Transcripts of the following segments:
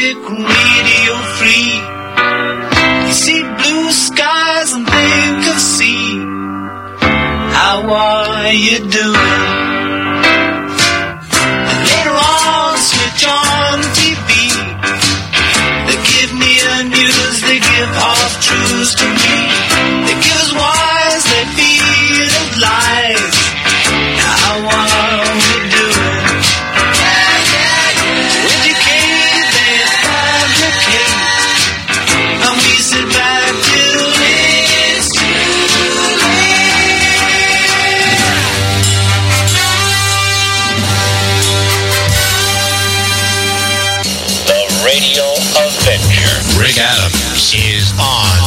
music radio free. You see blue skies and think of sea. How are you doing? And later on switch on TV. They give me the news, they give half truths to me. They give us wise, they feed us lies. How are we doing? Educate, they fabricate, and we sit back till it's too late. The Radio Adventure. Rick Adams is on.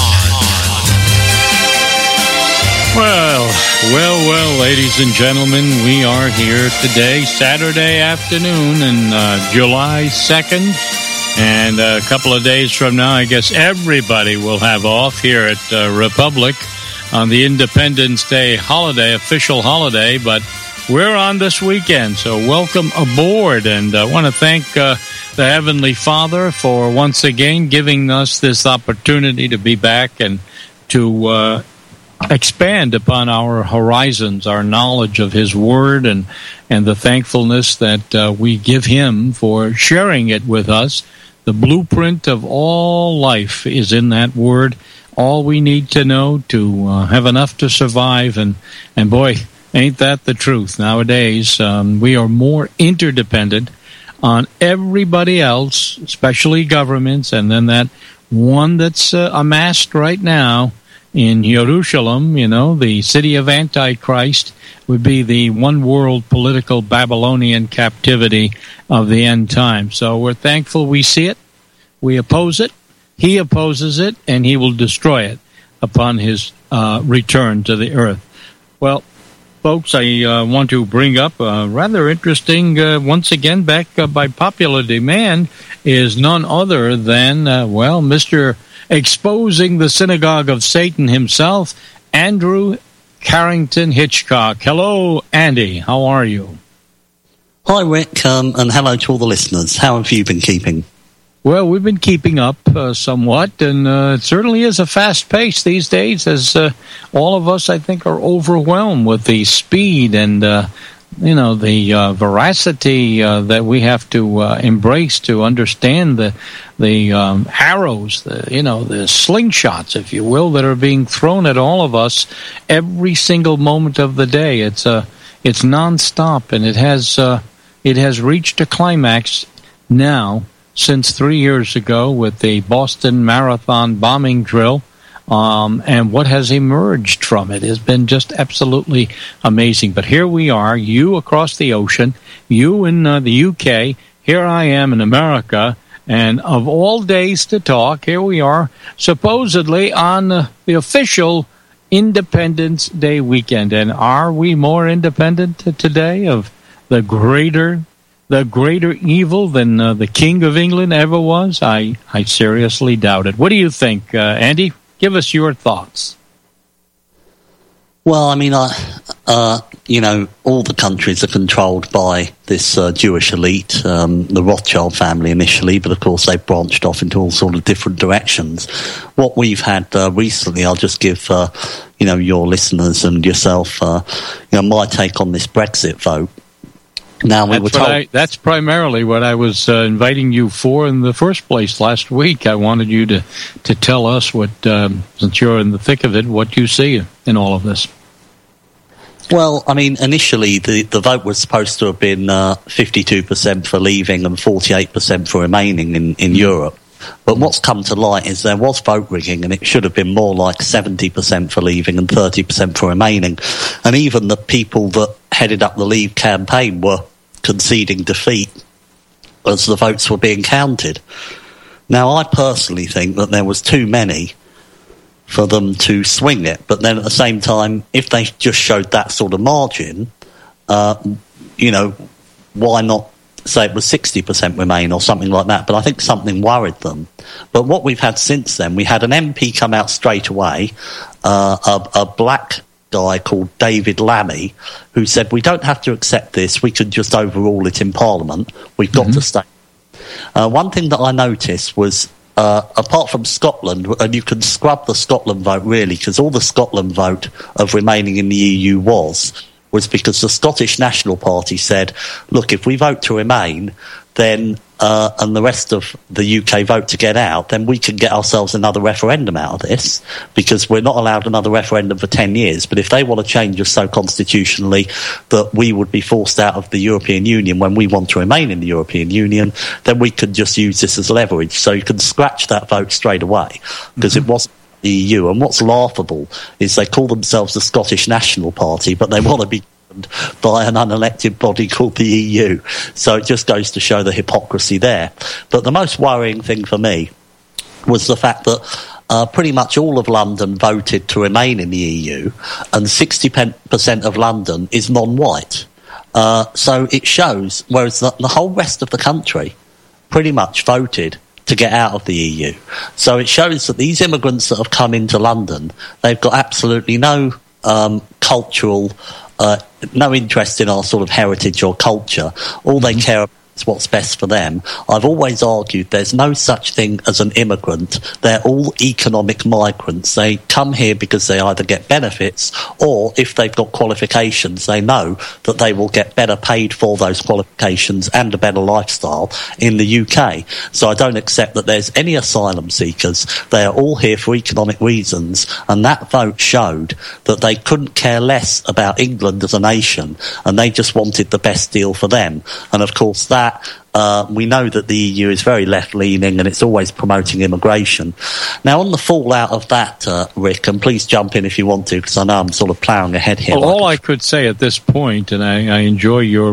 Well, ladies and gentlemen, we are here today, Saturday afternoon, and July 2nd, and a couple of days from now, I guess everybody will have off here at Republic on the Independence Day holiday, official holiday, but we're on this weekend, so welcome aboard, and I want to thank the Heavenly Father for once again giving us this opportunity to be back and to expand upon our horizons, our knowledge of His Word, and the thankfulness that we give Him for sharing it with us. The blueprint of all life is in that Word. All we need to know to have enough to survive, and boy, ain't that the truth nowadays. We are more interdependent on everybody else, especially governments, and then that one that's amassed right now in Jerusalem, the city of Antichrist, would be the one world political Babylonian captivity of the end time. So we're thankful we see it, we oppose it, He opposes it, and He will destroy it upon His return to the earth. Well, folks, I want to bring up rather interesting, once again, back by popular demand, is none other than, Mr. Exposing the Synagogue of Satan himself, Andrew Carrington Hitchcock. Hello, Andy. How are you? Hi, Rick, and hello to all the listeners. How have you been keeping? Well, we've been keeping up somewhat, and it certainly is a fast pace these days, as all of us, I think, are overwhelmed with the speed and the veracity that we have to embrace to understand the arrows, the slingshots, if you will, that are being thrown at all of us every single moment of the day. It's nonstop, and it has reached a climax now since 3 years ago with the Boston Marathon bombing drill. And what has emerged from it has been just absolutely amazing. But here we are, you across the ocean, you in the UK, here I am in America, and of all days to talk, here we are, supposedly on the official Independence Day weekend. And are we more independent today of the greater evil than the King of England ever was? I seriously doubt it. What do you think, Andy? Give us your thoughts. Well, I mean, all the countries are controlled by this Jewish elite, the Rothschild family initially, but of course they've branched off into all sort of different directions. What we've had recently, I'll just give, your listeners and yourself, my take on this Brexit vote. Now, that's primarily what I was inviting you for in the first place last week. I wanted you to tell us what, since you're in the thick of it, what you see in all of this. Well, I mean, initially the vote was supposed to have been 52% for leaving and 48% for remaining in Europe. But what's come to light is there was vote rigging, and it should have been more like 70% for leaving and 30% for remaining. And even the people that headed up the Leave campaign were conceding defeat as the votes were being counted. Now, I personally think that there was too many for them to swing it. But then at the same time, if they just showed that sort of margin, why not say it was 60% Remain or something like that? But I think something worried them. But what we've had since then, we had an MP come out straight away, a black guy called David Lammy, who said, we don't have to accept this, we could just overrule it in Parliament, we've got to stay. one thing that I noticed was, apart from Scotland, and you can scrub the Scotland vote really, because all the Scotland vote of remaining in the EU was because the Scottish National Party said, look, if we vote to remain, then and the rest of the UK vote to get out, then we can get ourselves another referendum out of this, because we're not allowed another referendum for 10 years. But if they want to change us so constitutionally that we would be forced out of the European Union when we want to remain in the European Union, then we could just use this as leverage. So you can scratch that vote straight away, because it wasn't the EU. And what's laughable is they call themselves the Scottish National Party, but they want to be by an unelected body called the EU. So it just goes to show the hypocrisy there. But the most worrying thing for me was the fact that pretty much all of London voted to remain in the EU, and 60% of London is non-white. So it shows, whereas the whole rest of the country pretty much voted to get out of the EU. So it shows that these immigrants that have come into London, they've got absolutely no cultural no interest in our sort of heritage or culture. All they care about is what's best for them. I've always argued there's no such thing as an immigrant. They're all economic migrants. They come here because they either get benefits, or if they've got qualifications, they know that they will get better paid for those qualifications and a better lifestyle in the UK. So I don't accept that there's any asylum seekers. They are all here for economic reasons, and that vote showed that they couldn't care less about England as a nation, and they just wanted the best deal for them. And of course that we know that the EU is very left-leaning, and it's always promoting immigration. Now, on the fallout of that, Rick, and please jump in if you want to, because I know I'm sort of ploughing ahead here. Well, all I could say at this point, and I enjoy your,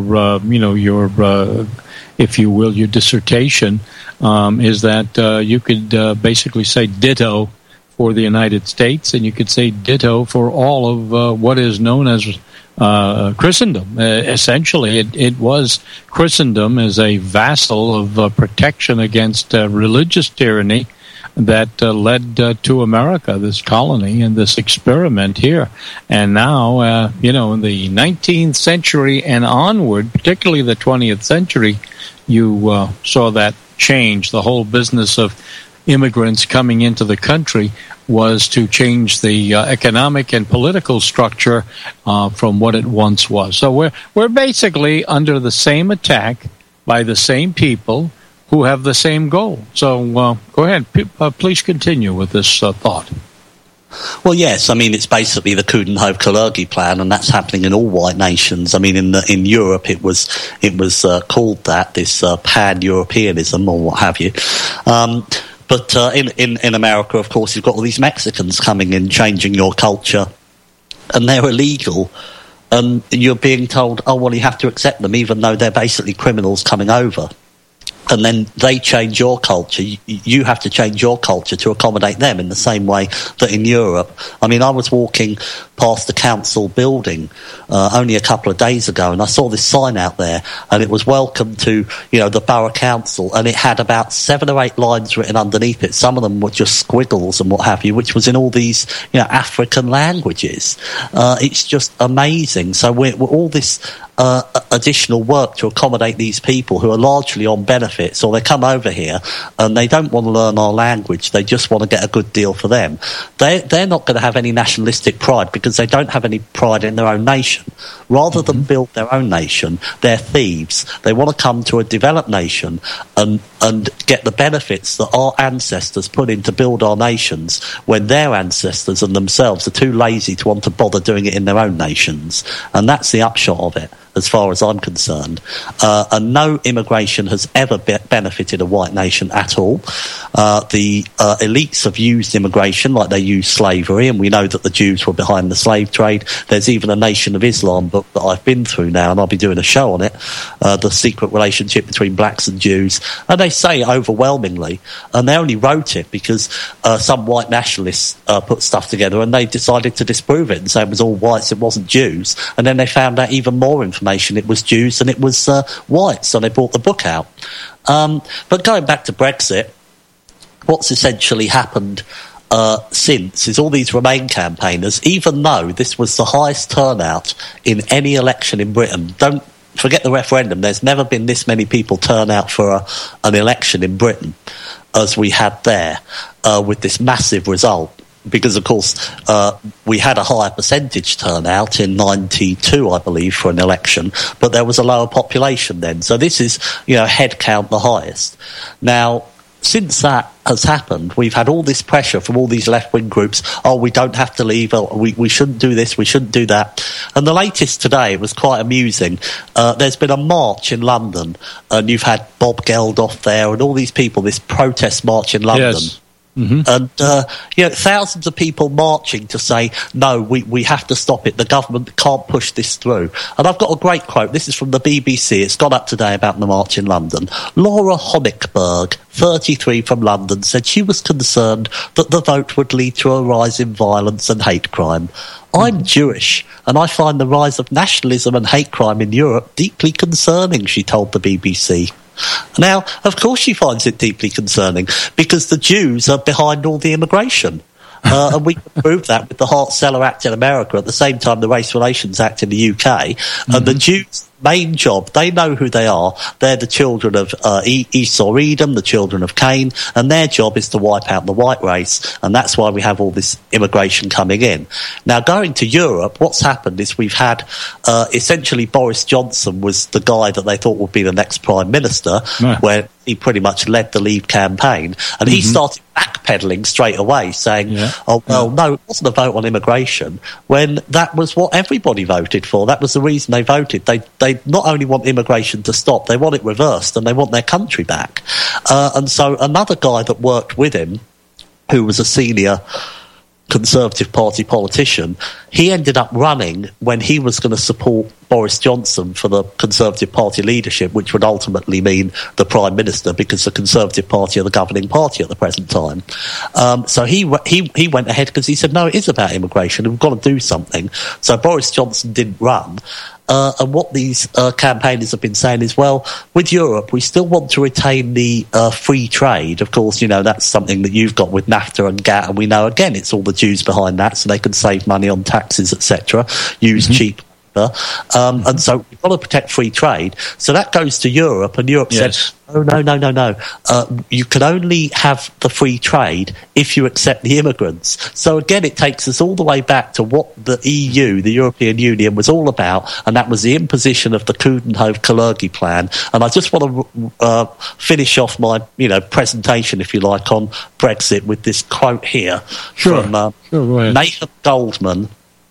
if you will, your dissertation, is that you could basically say ditto for the United States, and you could say ditto for all of what is known as Christendom. Essentially, it was Christendom as a vassal of protection against religious tyranny that led to America, this colony and this experiment here. And now, in the 19th century and onward, particularly the 20th century, you saw that change. The whole business of immigrants coming into the country was to change the economic and political structure from what it once was. So we're basically under the same attack by the same people who have the same goal. So go ahead, please continue with this thought. Well, yes, I mean, it's basically the Coudenhove-Kalergi plan, and that's happening in all white nations. I mean, in Europe, it was called that, this pan-Europeanism or what have you. But in America, of course, you've got all these Mexicans coming in, changing your culture, and they're illegal. And you're being told, oh, well, you have to accept them, even though they're basically criminals coming over. And then they change your culture. You have to change your culture to accommodate them in the same way that in Europe. I mean, I was walking past the council building only a couple of days ago, and I saw this sign out there, and it was welcome to, the borough council, and it had about 7 or 8 lines written underneath it. Some of them were just squiggles and what have you, which was in all these, African languages. It's just amazing. So we're all this additional work to accommodate these people who are largely on benefits, or they come over here and they don't want to learn our language. They just want to get a good deal for them. They're not going to have any nationalistic pride because they don't have any pride in their own nation. Rather than build their own nation, they're thieves. They want to come to a developed nation and get the benefits that our ancestors put in to build our nations, when their ancestors and themselves are too lazy to want to bother doing it in their own nations. And that's the upshot of it, as far as I'm concerned. And no immigration has ever benefited a white nation at all. The elites have used immigration like they used slavery, and we know that the Jews were behind the slave trade. There's even a Nation of Islam book that I've been through now, and I'll be doing a show on it, The Secret Relationship Between Blacks and Jews. And they say it overwhelmingly, and they only wrote it because some white nationalists put stuff together, and they decided to disprove it and say it was all whites, it wasn't Jews. And then they found out even more information. It was Jews and it was whites, so they brought the book out. But going back to Brexit, what's essentially happened since is all these Remain campaigners, even though this was the highest turnout in any election in Britain. Don't forget the referendum, there's never been this many people turn out for an election in Britain as we had there, with this massive result. Because, of course, we had a higher percentage turnout in 92, I believe, for an election, but there was a lower population then. So this is, head count the highest. Now, since that has happened, we've had all this pressure from all these left-wing groups. Oh, we don't have to leave. Oh, we shouldn't do this. We shouldn't do that. And the latest today was quite amusing. There's been a march in London, and you've had Bob Geldof there and all these people, this protest march in London. Yes. Mm-hmm. And, thousands of people marching to say, no, we have to stop it. The government can't push this through. And I've got a great quote. This is from the BBC. It's gone up today about the march in London. Laura Honigberg, 33, from London, said she was concerned that the vote would lead to a rise in violence and hate crime. I'm Jewish, and I find the rise of nationalism and hate crime in Europe deeply concerning, she told the BBC. Now, of course she finds it deeply concerning, because the Jews are behind all the immigration. And we can prove that with the Hart-Celler Act in America, at the same time the Race Relations Act in the UK. And the Jews' main job, they know who they are. They're the children of Esau Edom, the children of Cain, and their job is to wipe out the white race. And that's why we have all this immigration coming in. Now, going to Europe, what's happened is we've had essentially Boris Johnson was the guy that they thought would be the next Prime Minister, where he pretty much led the Leave campaign. And he started backpedaling straight away, saying, no, it wasn't a vote on immigration, when that was what everybody voted for. That was the reason they voted. They not only want immigration to stop, they want it reversed, and they want their country back. And so another guy that worked with him, who was a senior Conservative Party politician, he ended up running when he was going to support Boris Johnson for the Conservative Party leadership, which would ultimately mean the Prime Minister, because the Conservative Party are the governing party at the present time. So he went ahead because he said, no, it is about immigration, we've got to do something. So Boris Johnson didn't run. And what these campaigners have been saying is, well, with Europe, we still want to retain the free trade. Of course, that's something that you've got with NAFTA and GATT, and we know, again, it's all the Jews behind that, so they can save money on taxes, etc., use cheap labor. And so we've got to protect free trade. So that goes to Europe, and Europe said, oh, no. You can only have the free trade if you accept the immigrants. So again, it takes us all the way back to what the EU, the European Union, was all about, and that was the imposition of the Coudenhove-Kalergi plan. And I just want to finish off my, presentation, if you like, on Brexit with this quote here from Nathan Goldman.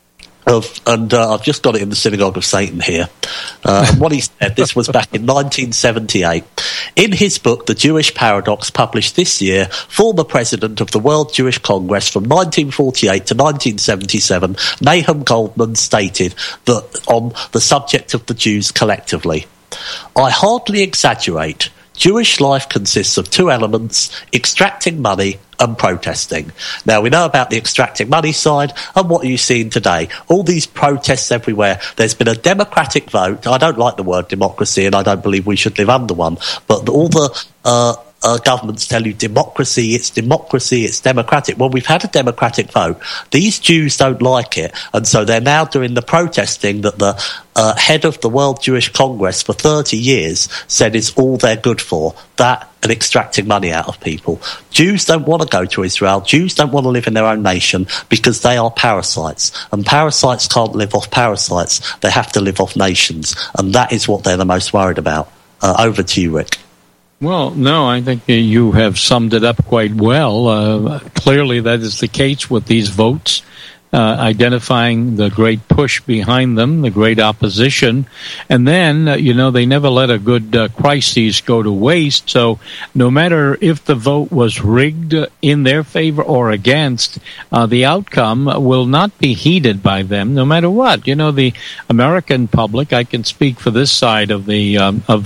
I've just got it in the Synagogue of Satan here. And what he said, this was back in 1978. In his book, The Jewish Paradox, published this year, former president of the World Jewish Congress from 1948 to 1977, Nahum Goldman stated that on the subject of the Jews collectively, I hardly exaggerate. Jewish life consists of two elements, extracting money and protesting. Now, we know about the extracting money side, and what are you seeing today? All these protests everywhere. There's been a democratic vote. I don't like the word democracy, and I don't believe we should live under one, but all the governments tell you democracy, it's democratic. Well, we've had a democratic vote. These Jews don't like it, and so they're now doing the protesting that the head of the World Jewish Congress for 30 years said is all they're good for, that and extracting money out of people. Jews don't want to go to Israel. Jews don't want to live in their own nation because they are parasites, and parasites can't live off parasites. They have to live off nations, and that is what they're the most worried about. Over to you, Rick. Well, no, I think you have summed it up quite well. Clearly, that is the case with these votes, identifying the great push behind them, the great opposition. And then, they never let a good crisis go to waste. So no matter if the vote was rigged in their favor or against, the outcome will not be heeded by them, no matter what. The American public, I can speak for this side of the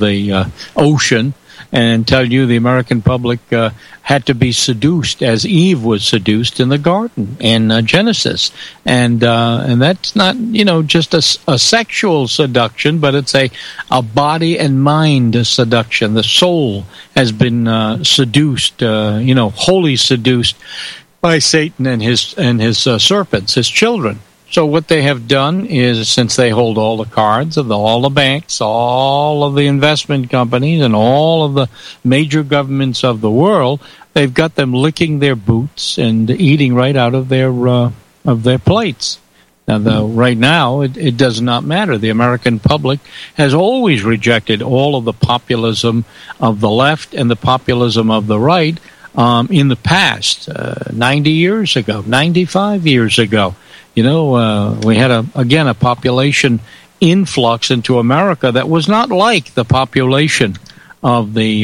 ocean, and tell you the American public had to be seduced as Eve was seduced in the garden in Genesis. And that's not, just a sexual seduction, but it's a body and mind seduction. The soul has been seduced, wholly seduced by Satan and his serpents, his children. So what they have done is, since they hold all the cards of all the banks, all of the investment companies, and all of the major governments of the world, they've got them licking their boots and eating right out of their plates. Now, right now, it does not matter. The American public has always rejected all of the populism of the left and the populism of the right in the past, 90 years ago, 95 years ago. We had, a population influx into America that was not like the population of the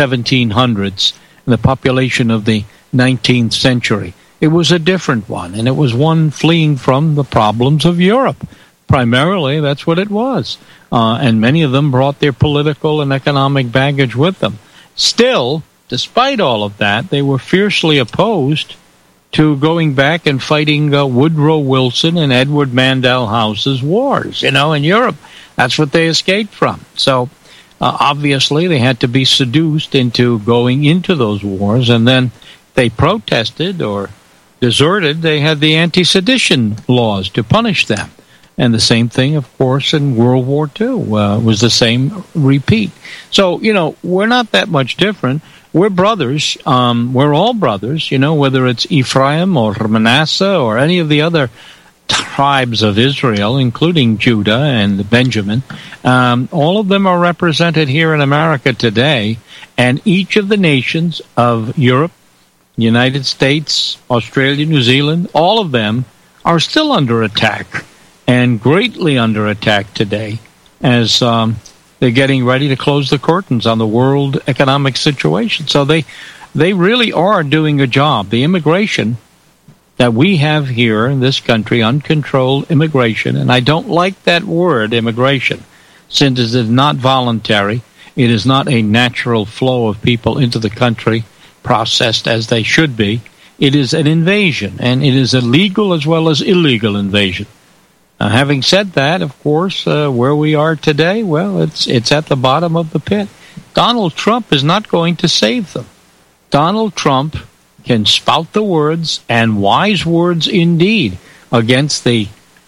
1700s and the population of the 19th century. It was a different one, and it was one fleeing from the problems of Europe. Primarily, that's what it was. And many of them brought their political and economic baggage with them. Still, despite all of that, they were fiercely opposed to going back and fighting Woodrow Wilson and Edward Mandell House's wars, in Europe. That's what they escaped from. So, obviously, they had to be seduced into going into those wars, and then they protested or deserted. They had the anti-sedition laws to punish them. And the same thing, of course, in World War II was the same repeat. So, we're not that much different. We're brothers. We're all brothers, whether it's Ephraim or Manasseh or any of the other tribes of Israel, including Judah and Benjamin. All of them are represented here in America today, and each of the nations of Europe, United States, Australia, New Zealand, all of them are still under attack, and greatly under attack today, as they're getting ready to close the curtains on the world economic situation. So they really are doing a job. The immigration that we have here in this country, uncontrolled immigration, and I don't like that word, immigration, since it is not voluntary. It is not a natural flow of people into the country, processed as they should be. It is an invasion, and it is a legal as well as illegal invasion. Having said that, of course, where we are today, well, it's at the bottom of the pit. Donald Trump is not going to save them. Donald Trump can spout the words, and wise words indeed, against the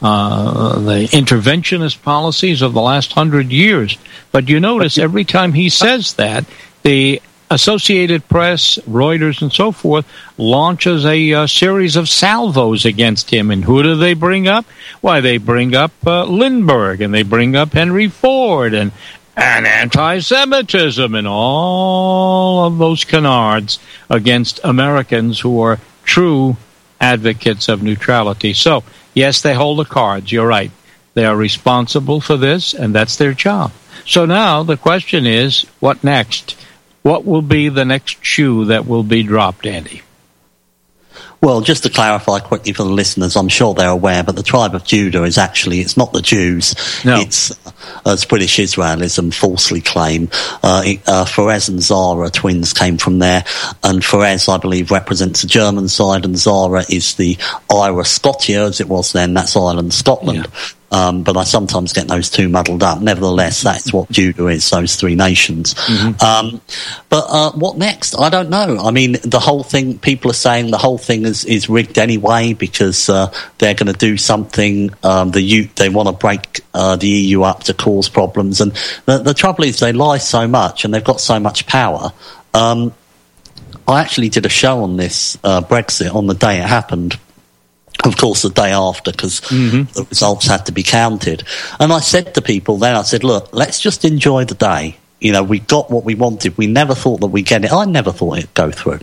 interventionist policies of the last 100 years. But you notice every time he says that, the Associated Press, Reuters, and so forth launches a series of salvos against him. And who do they bring up? Why, they bring up Lindbergh, and they bring up Henry Ford, and anti-Semitism, and all of those canards against Americans who are true advocates of neutrality. So, yes, they hold the cards. You're right. They are responsible for this, and that's their job. So now the question is, what next? What will be the next shoe that will be dropped, Andy? Well, just to clarify quickly for the listeners, I'm sure they're aware, but the tribe of Judah is actually, it's not the Jews. No. It's, as British Israelism falsely claim. Perez and Zara twins came from there, and Perez, I believe, represents the German side, and Zara is the Ira Scotia, as it was then. That's Ireland, Scotland. Yeah. But I sometimes get those two muddled up. Nevertheless, that's what Judah is, those three nations. Mm-hmm. But what next? I don't know. I mean, the whole thing, people are saying the whole thing is rigged anyway, because they're going to do something. They want to break the EU up to cause problems. And the trouble is they lie so much and they've got so much power. I actually did a show on this Brexit on the day it happened. Of course, the day after, because the results had to be counted. And I said to people then, I said, look, let's just enjoy the day. We got what we wanted. We never thought that we'd get it. I never thought it'd go through.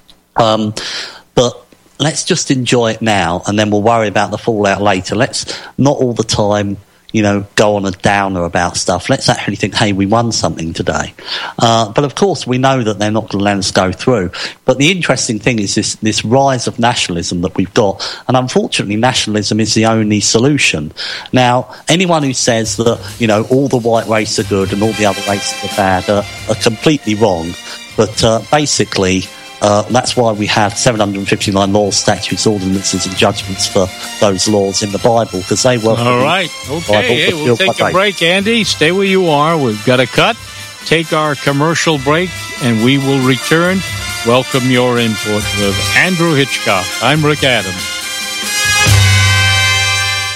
But let's just enjoy it now, and then we'll worry about the fallout later. Let's not all the time, go on a downer about stuff. Let's actually think, hey, we won something today. But of course, we know that they're not going to let us go through. But the interesting thing is this rise of nationalism that we've got. And unfortunately, nationalism is the only solution. Now, anyone who says that, all the white race are good and all the other races are bad are completely wrong. But basically, that's why we have 759 laws, statutes, ordinances, and judgments for those laws in the Bible, because they work. All right. Okay. Hey, we'll take a break, Andy. Stay where you are. We've got a cut. Take our commercial break, and we will return. Welcome your input with Andrew Hitchcock. I'm Rick Adams.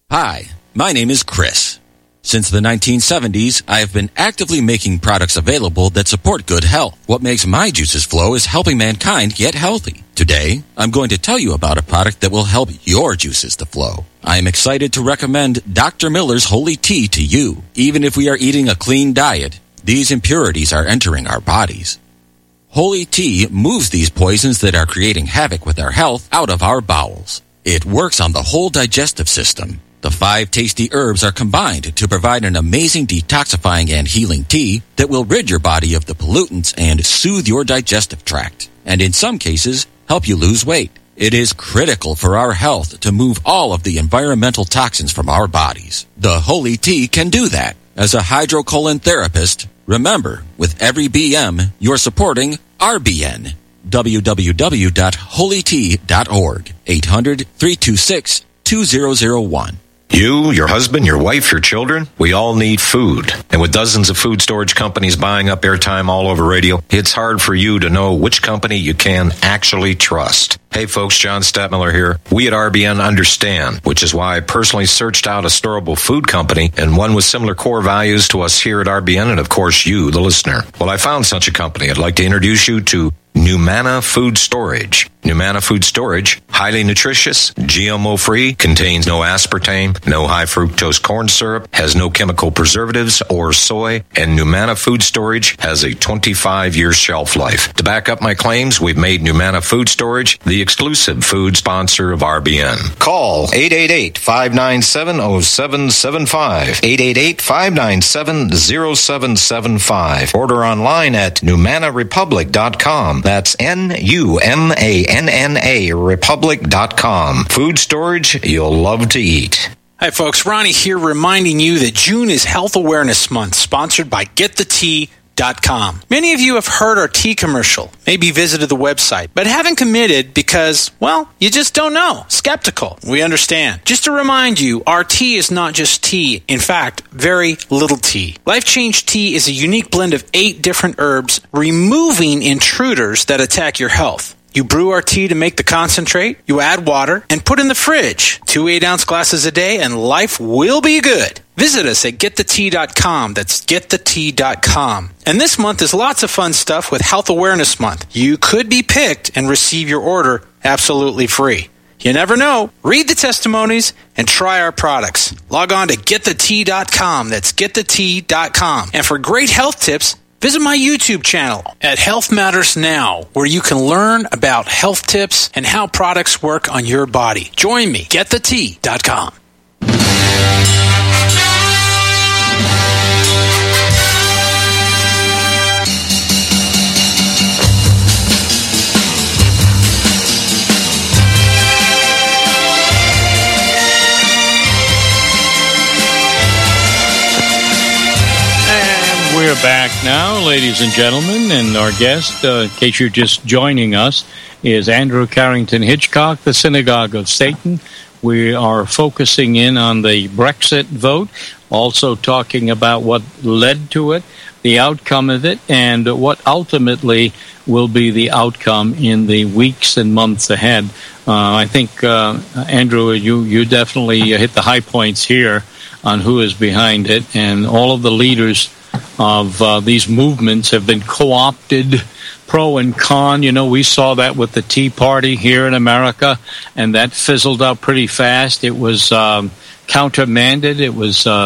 Hi, my name is Chris. Since the 1970s, I have been actively making products available that support good health. What makes my juices flow is helping mankind get healthy. Today, I'm going to tell you about a product that will help your juices to flow. I am excited to recommend Dr. Miller's Holy Tea to you. Even if we are eating a clean diet, these impurities are entering our bodies. Holy Tea moves these poisons that are creating havoc with our health out of our bowels. It works on the whole digestive system. The 5 tasty herbs are combined to provide an amazing detoxifying and healing tea that will rid your body of the pollutants and soothe your digestive tract, and in some cases, help you lose weight. It is critical for our health to move all of the environmental toxins from our bodies. The Holy Tea can do that. As a hydrocolon therapist, remember, with every BM, you're supporting RBN. www.holytea.org. 800-326-2001. You, your husband, your wife, your children, we all need food. And with dozens of food storage companies buying up airtime all over radio, it's hard for you to know which company you can actually trust. Hey folks, John Stadtmiller here. We at RBN understand, which is why I personally searched out a storable food company and one with similar core values to us here at RBN and of course you, the listener. Well, I found such a company. I'd like to introduce you to Numana Food Storage. Numana Food Storage, highly nutritious, GMO-free, contains no aspartame, no high-fructose corn syrup, has no chemical preservatives or soy, and Numana Food Storage has a 25-year shelf life. To back up my claims, we've made Numana Food Storage the exclusive food sponsor of RBN. Call 888-597-0775, 888-597-0775. Order online at NumanaRepublic.com. That's NUMANNA Republic.com. Food storage you'll love to eat. Hi folks, Ronnie here reminding you that June is Health Awareness Month, sponsored by GetTheTea.com. Many of you have heard our tea commercial, maybe visited the website, but haven't committed because, well, you just don't know. Skeptical. We understand. Just to remind you, our tea is not just tea. In fact, very little tea. Life Change Tea is a unique blend of 8 different herbs, removing intruders that attack your health. You brew our tea to make the concentrate, you add water, and put in the fridge. 2 8-ounce glasses a day, and life will be good. Visit us at GetTheTea.com. That's GetTheTea.com. And this month is lots of fun stuff with Health Awareness Month. You could be picked and receive your order absolutely free. You never know. Read the testimonies and try our products. Log on to GetTheTea.com. That's GetTheTea.com. And for great health tips, visit my YouTube channel at Health Matters Now, where you can learn about health tips and how products work on your body. Join me, GetTheTea.com. We're back now, ladies and gentlemen, and our guest, in case you're just joining us, is Andrew Carrington Hitchcock, the Synagogue of Satan. We are focusing in on the Brexit vote, also talking about what led to it, the outcome of it, and what ultimately will be the outcome in the weeks and months ahead. I think, Andrew, you definitely hit the high points here on who is behind it, and all of the leaders of these movements have been co-opted, pro and con. You know, we saw that with the Tea Party here in America, and that fizzled out pretty fast. It was countermanded. It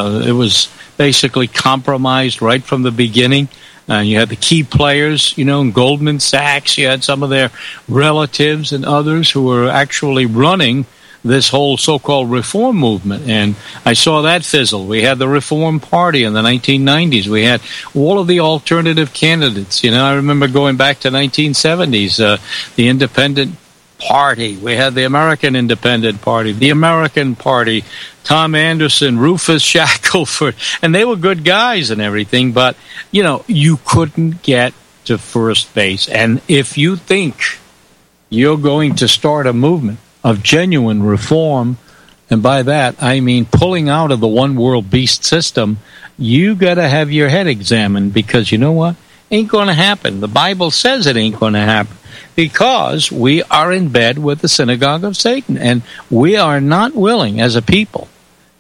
was basically compromised right from the beginning. You had the key players, you know, in Goldman Sachs. You had some of their relatives and others who were actually running this whole so-called reform movement, and I saw that fizzle. We had the Reform Party in the 1990s. We had all of the alternative candidates. You know, I remember going back to 1970s, the Independent Party. We had the American Independent Party, the American Party, Tom Anderson, Rufus Shackelford, and they were good guys and everything, but, you know, you couldn't get to first base. And if you think you're going to start a movement of genuine reform, and by that I mean pulling out of the one world beast system, you got to have your head examined, because you know what? Ain't going to happen. The Bible says it ain't going to happen, because we are in bed with the synagogue of Satan, and we are not willing as a people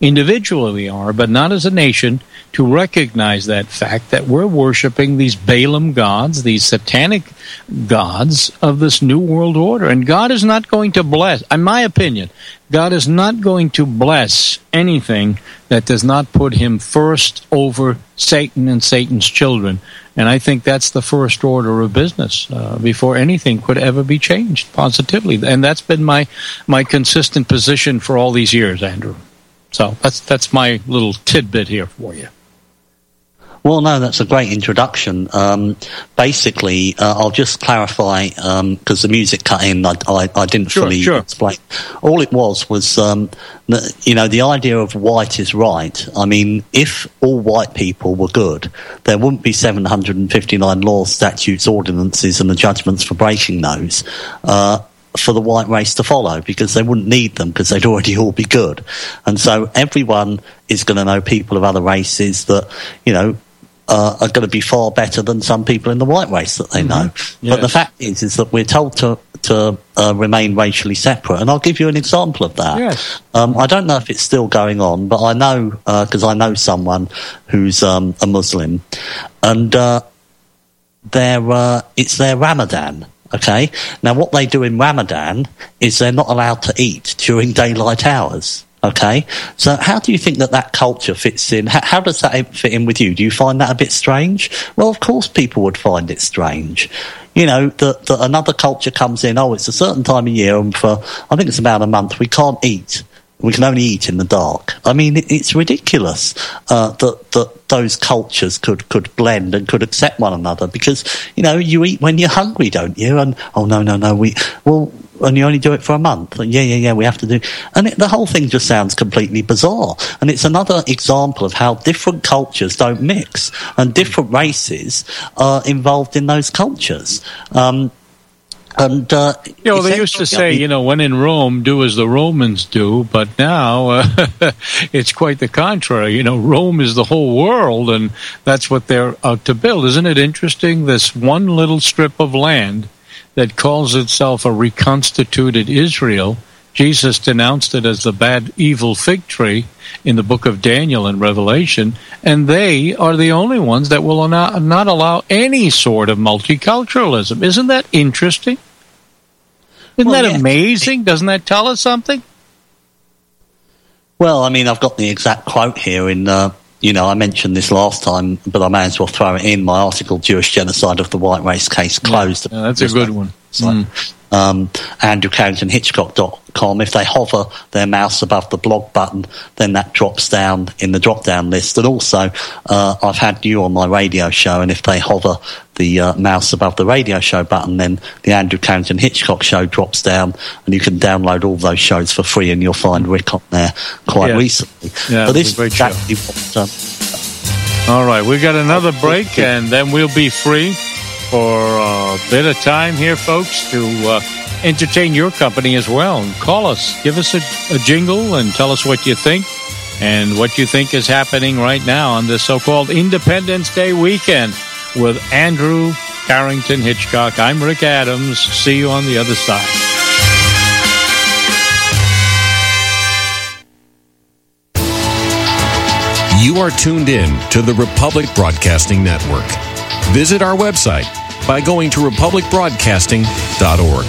individually we are, but not as a nation, to recognize that fact that we're worshiping these Balaam gods, these satanic gods of this new world order. And God is not going to bless, in my opinion, God is not going to bless anything that does not put him first over Satan and Satan's children. And I think that's the first order of business before anything could ever be changed positively. And that's been my consistent position for all these years, Andrew. So that's my little tidbit here for you. Well, no, that's a great introduction. Basically, I'll just clarify, because the music cut in, I didn't fully explain. All it was, the idea of white is right. I mean, if all white people were good, there wouldn't be 759 laws, statutes, ordinances, and the judgments for breaking those. For the white race to follow, because they wouldn't need them, because they'd already all be good. And so everyone is going to know people of other races that, are going to be far better than some people in the white race that they know. Yes. But the fact is that we're told to remain racially separate. And I'll give you an example of that. Yes. I don't know if it's still going on, but I know, because I know someone who's a Muslim, and it's their Ramadan. Okay? Now, what they do in Ramadan is they're not allowed to eat during daylight hours. Okay? So how do you think that culture fits in? How does that fit in with you? Do you find that a bit strange? Well, of course people would find it strange. That another culture comes in, it's a certain time of year, and for, I think it's about a month, we can't eat. We can only eat in the dark. I mean, it's ridiculous that those cultures could blend and could accept one another, because, you eat when you're hungry, don't you? And, and you only do it for a month. Yeah, we have to do. And the whole thing just sounds completely bizarre. And it's another example of how different cultures don't mix, and different races are involved in those cultures. They used to say, when in Rome, do as the Romans do, but now it's quite the contrary. Rome is the whole world, and that's what they're out to build. Isn't it interesting? This one little strip of land that calls itself a reconstituted Israel, Jesus denounced it as the bad, evil fig tree in the book of Daniel and Revelation, and they are the only ones that will not allow any sort of multiculturalism. Isn't that interesting? Isn't that amazing? Doesn't that tell us something? Well, I mean, I've got the exact quote here in, I mentioned this last time, but I may as well throw it in. My article, Jewish Genocide of the White Race Case Closed. Yeah, that's a good one. AndrewCarringtonHitchcock.com. If they hover their mouse above the blog button, then that drops down in the drop-down list. And also, I've had you on my radio show, and if they hover the mouse above the radio show button, then the Andrew Carrington Hitchcock show drops down, and you can download all those shows for free, and you'll find Rick on there quite recently. Yeah, but this is exactly what... All right, we got another break, and then we'll be free for a bit of time here, folks, to entertain your company as well. And call us, give us a jingle, and tell us what you think and what you think is happening right now on this so-called Independence Day weekend with Andrew Carrington Hitchcock. I'm Rick Adams. See you on the other side. You are tuned in to the Republic Broadcasting Network. Visit our website by going to republicbroadcasting.org.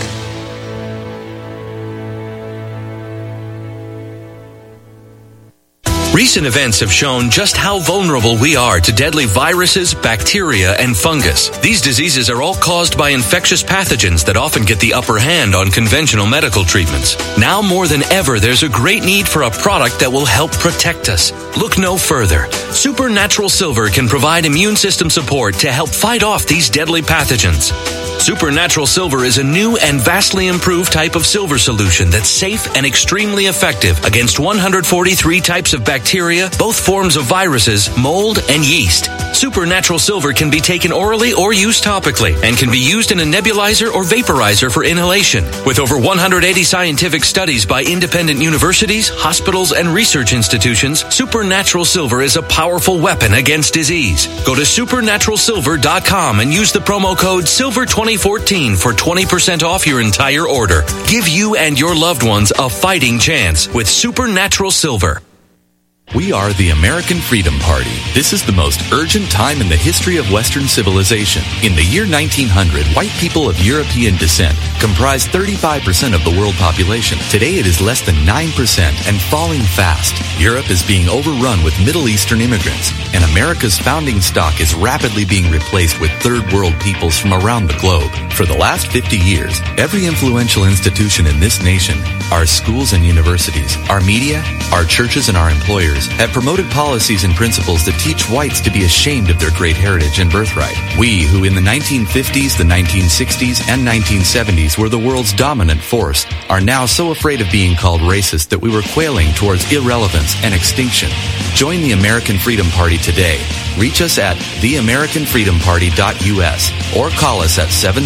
Recent events have shown just how vulnerable we are to deadly viruses, bacteria, and fungus. These diseases are all caused by infectious pathogens that often get the upper hand on conventional medical treatments. Now more than ever, there's a great need for a product that will help protect us. Look no further. Supernatural Silver can provide immune system support to help fight off these deadly pathogens. Supernatural Silver is a new and vastly improved type of silver solution that's safe and extremely effective against 143 types of bacteria, both forms of viruses, mold, and yeast. Supernatural Silver can be taken orally or used topically and can be used in a nebulizer or vaporizer for inhalation. With over 180 scientific studies by independent universities, hospitals, and research institutions, Supernatural Silver is a powerful weapon against disease. Go to supernaturalsilver.com and use the promo code SILVER2014 for 20% off your entire order. Give you and your loved ones a fighting chance with Supernatural Silver. We are the American Freedom Party. This is the most urgent time in the history of Western civilization. In the year 1900, white people of European descent comprised 35% of the world population. Today it is less than 9% and falling fast. Europe is being overrun with Middle Eastern immigrants, and America's founding stock is rapidly being replaced with third world peoples from around the globe. For the last 50 years, every influential institution in this nation, our schools and universities, our media, our churches and our employers, have promoted policies and principles that teach whites to be ashamed of their great heritage and birthright. We, who in the 1950s, the 1960s, and 1970s were the world's dominant force, are now so afraid of being called racist that we were quailing towards irrelevance and extinction. Join the American Freedom Party today. Reach us at theamericanfreedomparty.us or call us at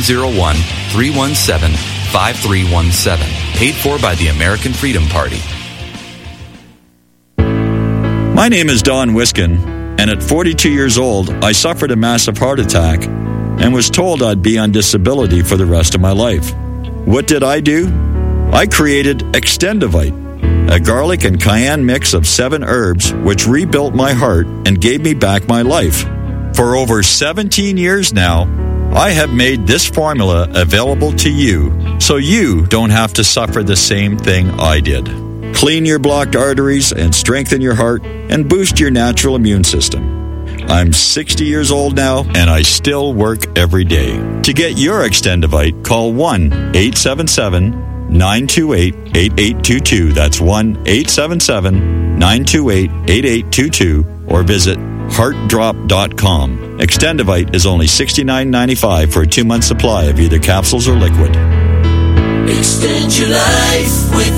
701-317-5317. Paid for by the American Freedom Party. My name is Don Wiskin, and at 42 years old, I suffered a massive heart attack and was told I'd be on disability for the rest of my life. What did I do? I created Extendivite, a garlic and cayenne mix of 7 herbs which rebuilt my heart and gave me back my life. For over 17 years now, I have made this formula available to you so you don't have to suffer the same thing I did. Clean your blocked arteries and strengthen your heart and boost your natural immune system. I'm 60 years old now and I still work every day. To get your Extendivite, call 1-877-928-8822. That's 1-877-928-8822 or visit heartdrop.com. Extendivite is only $69.95 for a 2-month supply of either capsules or liquid. Extend your life with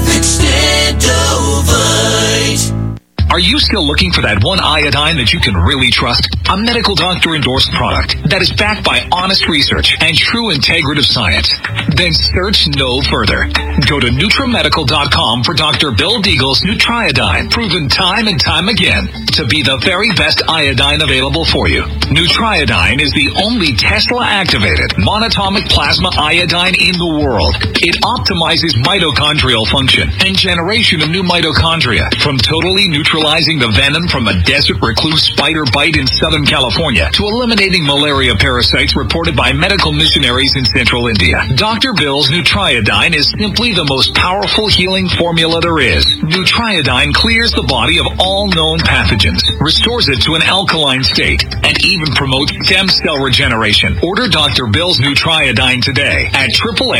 Extendovite. Are you still looking for that one iodine that you can really trust? A medical doctor endorsed product that is backed by honest research and true integrative science? Then search no further. Go to NutriMedical.com for Dr. Bill Deagle's Nutriodine, proven time and time again to be the very best iodine available for you. Nutriodine is the only Tesla-activated monatomic plasma iodine in the world. It optimizes mitochondrial function and generation of new mitochondria from totally neutralizing the venom from a desert recluse spider bite in Southern California to eliminating malaria parasites reported by medical missionaries in Central India. Dr. Bill's Nutriodine is simply the most powerful healing formula there is. Nutriodine clears the body of all known pathogens, restores it to an alkaline state, and even promotes stem cell regeneration. Order Dr. Bill's Nutriodine today at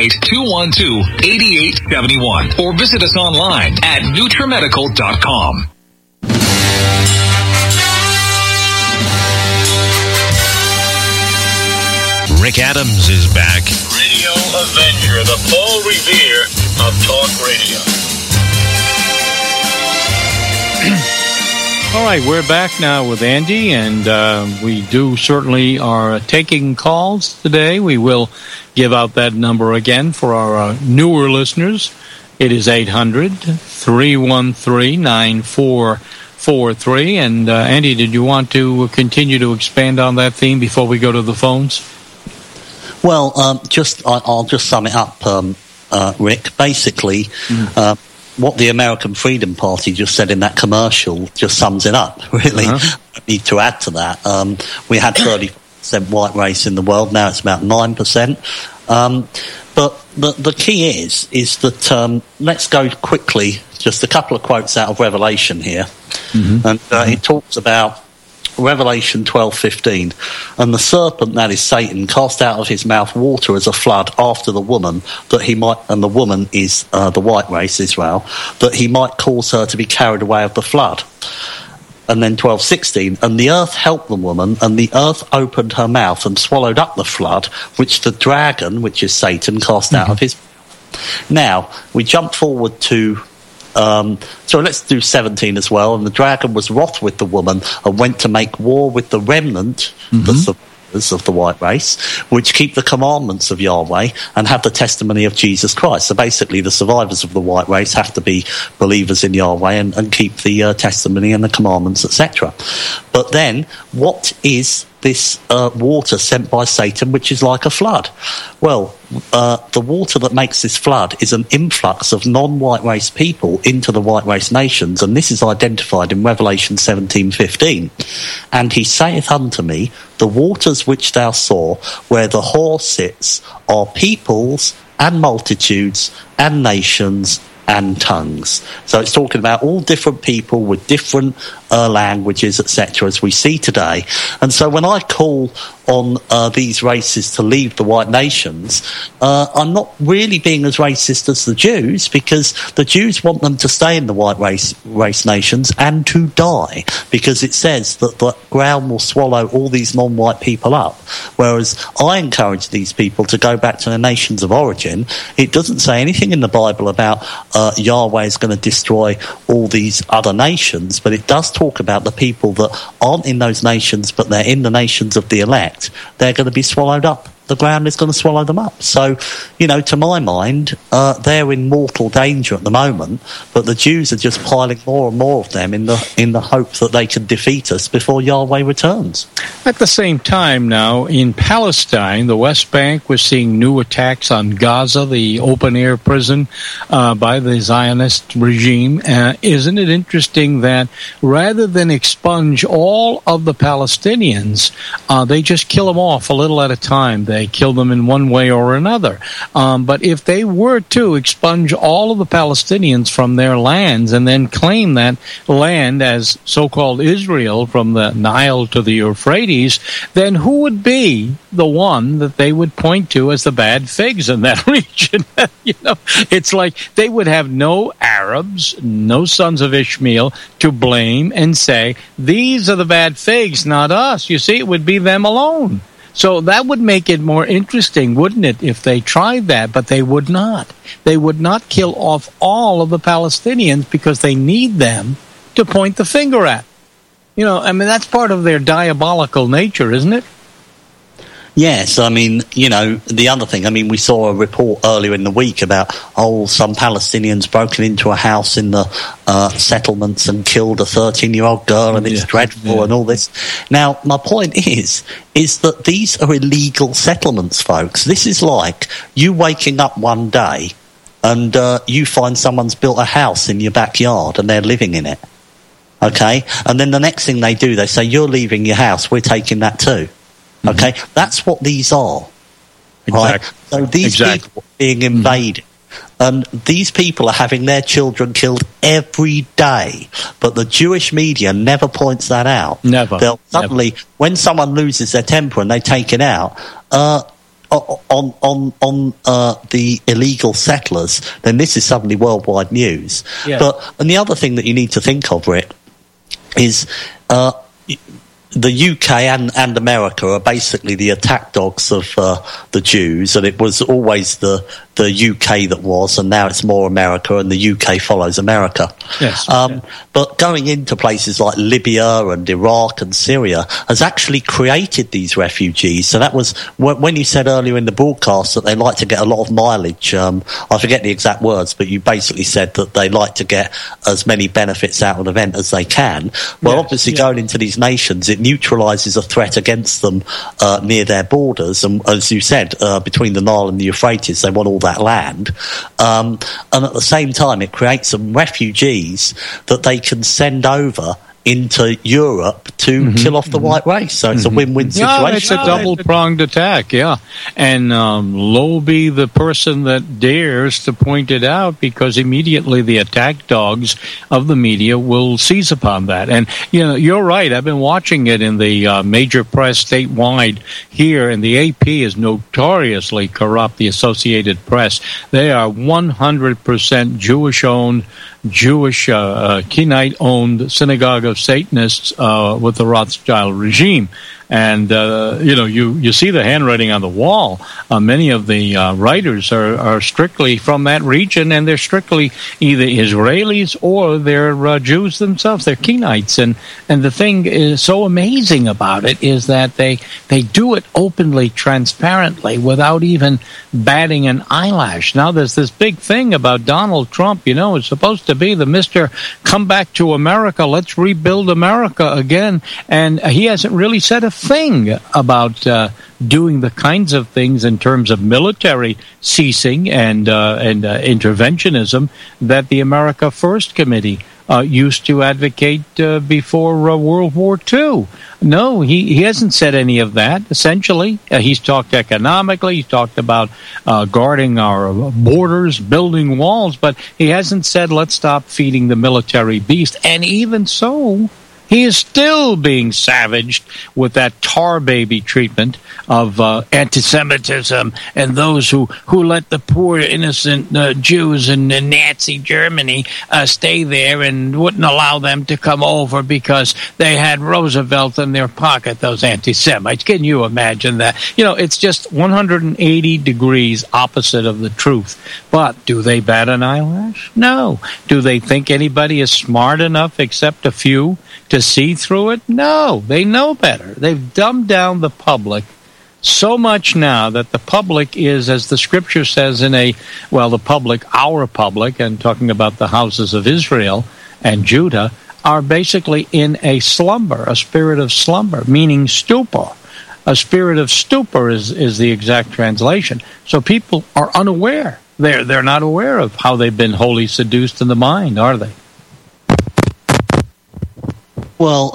888-212-8871 or visit us online at NutriMedical.com. Rick Adams is back. Radio Avenger, the Paul Revere of talk radio. All right, we're back now with Andy, and we certainly are taking calls today. We will give out that number again for our newer listeners. It is 800-313-9443. And Andy, did you want to continue to expand on that theme before we go to the phones? Well, I'll just sum it up, Rick. Basically, what the American Freedom Party just said in that commercial just sums it up, really. I need to add to that. We had 30% white race in the world. Now it's about 9%. But the key is that let's go quickly, just a couple of quotes out of Revelation here. And it talks about Revelation 12:15, and the serpent, that is Satan, cast out of his mouth water as a flood after the woman, that he might, and the woman is the white race, Israel, that he might cause her to be carried away of the flood. And then 12:16, and the earth helped the woman, and the earth opened her mouth and swallowed up the flood, which the dragon, which is Satan, cast out of his mouth. Now, we jump forward to so let's do 17 as well. And the dragon was wroth with the woman and went to make war with the remnant, the survivors of the white race, which keep the commandments of Yahweh and have the testimony of Jesus Christ. So basically the survivors of the white race have to be believers in Yahweh and keep the testimony and the commandments, etc. But then, what is this water sent by Satan, which is like a flood. Well, the water that makes this flood is an influx of non-white race people into the white race nations, and this is identified in Revelation 17:15. And he saith unto me, the waters which thou saw, where the whore sits, are peoples and multitudes and nations and tongues. So it's talking about all different people with different languages, etc., as we see today. And so when I call on these races to leave the white nations, I'm not really being as racist as the Jews, because the Jews want them to stay in the white race nations and to die, because it says that the ground will swallow all these non-white people up. Whereas I encourage these people to go back to their nations of origin. It doesn't say anything in the Bible about Yahweh is going to destroy all these other nations, but it does talk about the people that aren't in those nations, but they're in the nations of the elect. They're going to be swallowed up. The ground is going to swallow them up. So, to my mind, they're in mortal danger at the moment, but the Jews are just piling more and more of them in the hope that they can defeat us before Yahweh returns. At the same time now, in Palestine, the West Bank, we're seeing new attacks on Gaza, the open-air prison by the Zionist regime. Isn't it interesting that rather than expunge all of the Palestinians, they just kill them off a little at a time? They kill them in one way or another. But if they were to expunge all of the Palestinians from their lands and then claim that land as so-called Israel from the Nile to the Euphrates, then who would be the one that they would point to as the bad figs in that region? It's like they would have no Arabs, no sons of Ishmael to blame and say, these are the bad figs, not us. You see, it would be them alone. So that would make it more interesting, wouldn't it, if they tried that? But they would not. They would not kill off all of the Palestinians because they need them to point the finger at. That's part of their diabolical nature, isn't it? Yes, the other thing, we saw a report earlier in the week about, some Palestinians broken into a house in the settlements and killed a 13-year-old girl, and it's dreadful and all this. Now, my point is that these are illegal settlements, folks. This is like you waking up one day and you find someone's built a house in your backyard and they're living in it, okay? And then the next thing they do, they say, you're leaving your house, we're taking that too. Okay, that's what these are. Right? So these people are being invaded. And these people are having their children killed every day. But the Jewish media never points that out. Never. They'll suddenly, when someone loses their temper and they take it out on the illegal settlers, then this is suddenly worldwide news. Yeah. And the other thing that you need to think of, Rick, is the UK and America are basically the attack dogs of the Jews, and it was always the UK that was, and now it's more America, and the UK follows America. Yes. But going into places like Libya and Iraq and Syria has actually created these refugees. So that was when you said earlier in the broadcast that they like to get a lot of mileage. I forget the exact words, but you basically said that they like to get as many benefits out of an event as they can. Well, obviously going into these nations, it neutralises a threat against them near their borders. And as you said, between the Nile and the Euphrates, they want all that land. And at the same time, it creates some refugees that they can send over into Europe to kill off the white race. So it's a win-win situation. Yeah, it's a double-pronged attack, And low be the person that dares to point it out, because immediately the attack dogs of the media will seize upon that. And, you're right. I've been watching it in the major press statewide here, and the AP is notoriously corrupt, the Associated Press. They are 100% Jewish-owned, Jewish Kenite-owned synagogue of Satanists with the Rothschild regime. And, you see the handwriting on the wall. Many of the writers are strictly from that region, and they're strictly either Israelis or they're Jews themselves. They're Kenites. And the thing is so amazing about it is that they do it openly, transparently, without even batting an eyelash. Now, there's this big thing about Donald Trump. It's supposed to be the Mr. Come back to America. Let's rebuild America again. And he hasn't really said a thing about doing the kinds of things in terms of military ceasing and interventionism that the America First Committee used to advocate before World War II. No, he hasn't said any of that, essentially. He's talked economically, he's talked about guarding our borders, building walls, but he hasn't said, let's stop feeding the military beast. And even so, he is still being savaged with that tar baby treatment of anti-Semitism and those who let the poor innocent Jews in Nazi Germany stay there and wouldn't allow them to come over because they had Roosevelt in their pocket, those anti-Semites. Can you imagine that? It's just 180 degrees opposite of the truth. But do they bat an eyelash? No. Do they think anybody is smart enough, except a few, to see through it? No, they know better. They've dumbed down the public so much now that the public is, as the scripture says the public, our public, and talking about the houses of Israel and Judah, are basically in a slumber, a spirit of slumber, meaning stupor. A spirit of stupor is the exact translation. So people are unaware. They're not aware of how they've been wholly seduced in the mind, are they? Well,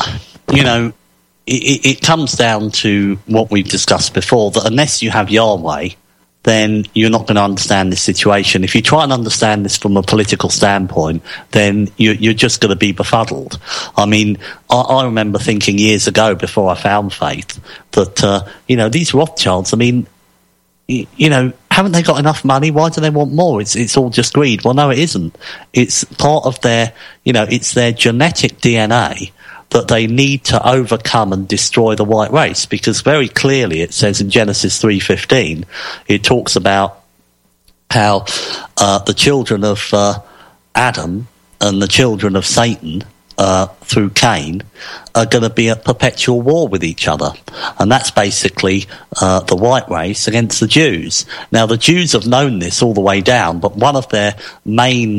it comes down to what we've discussed before, that unless you have Yahweh, then you're not going to understand this situation. If you try and understand this from a political standpoint, then you're just going to be befuddled. I mean, I remember thinking years ago, before I found faith, that, these Rothschilds, I mean, haven't they got enough money? Why do they want more? It's all just greed. Well, no, it isn't. It's part of their, it's their genetic DNA that they need to overcome and destroy the white race, because very clearly it says in Genesis 3:15, it talks about how the children of Adam and the children of Satan through Cain are going to be at perpetual war with each other, and that's basically the white race against the Jews. Now, the Jews have known this all the way down, but one of their main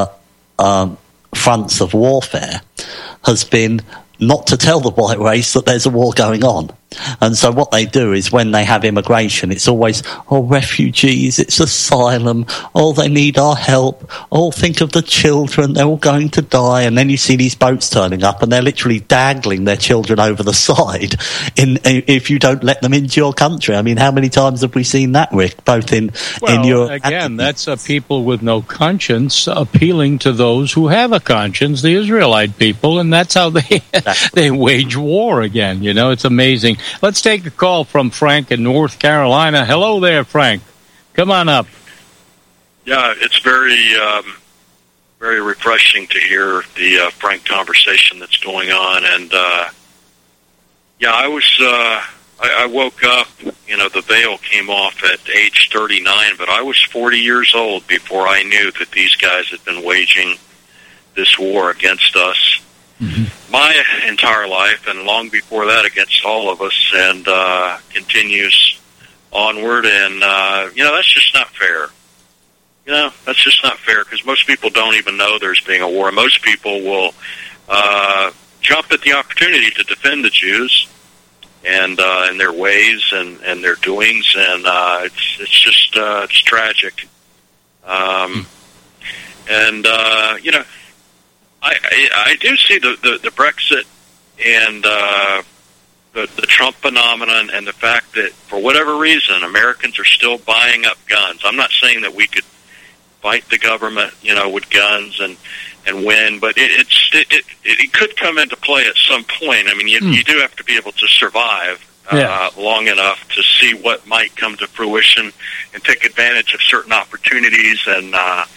fronts of warfare has been not to tell the white race that there's a war going on. And so what they do is, when they have immigration, it's always, refugees, it's asylum, they need our help, think of the children, they're all going to die. And then you see these boats turning up and they're literally dangling their children over the side if you don't let them into your country. I mean, how many times have we seen that, Rick, both in Europe? Again, that's people with no conscience appealing to those who have a conscience, the Israelite people, and that's how they wage war again. It's amazing. Let's take a call from Frank in North Carolina. Hello there, Frank. Come on up. Yeah, it's very, very refreshing to hear the frank conversation that's going on. And I woke up. The veil came off at age 39, but I was 40 years old before I knew that these guys had been waging this war against us. Mm-hmm. My entire life, and long before that, against all of us, and continues onward. And that's just not fair. That's just not fair, because most people don't even know there's being a war. Most people will jump at the opportunity to defend the Jews and their ways and their doings, and it's tragic. I do see the Brexit and the Trump phenomenon, and the fact that, for whatever reason, Americans are still buying up guns. I'm not saying that we could fight the government, with guns and win, but it could come into play at some point. I mean, you do have to be able to survive long enough to see what might come to fruition and take advantage of certain opportunities and